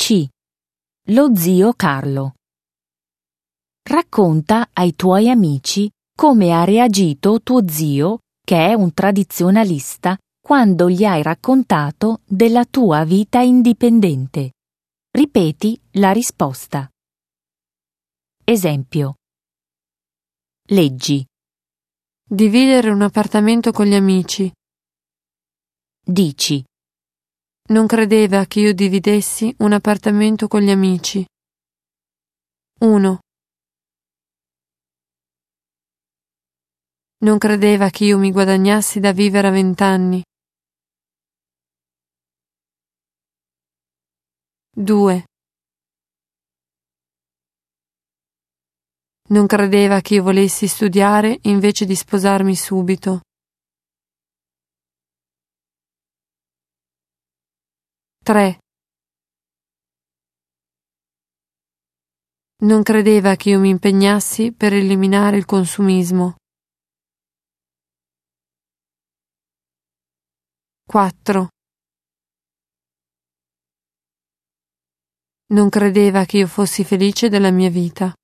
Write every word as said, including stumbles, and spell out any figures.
C. Lo zio Carlo. Racconta ai tuoi amici come ha reagito tuo zio, che è un tradizionalista, quando gli hai raccontato della tua vita indipendente. Ripeti la risposta. Esempio. Leggi. Dividere un appartamento con gli amici. Dici. Non credeva che io dividessi un appartamento con gli amici. uno. Non credeva che io mi guadagnassi da vivere a vent'anni. due. Non credeva che io volessi studiare invece di sposarmi subito. tre. Non credeva che io mi impegnassi per eliminare il consumismo. quattro. Non credeva che io fossi felice della mia vita.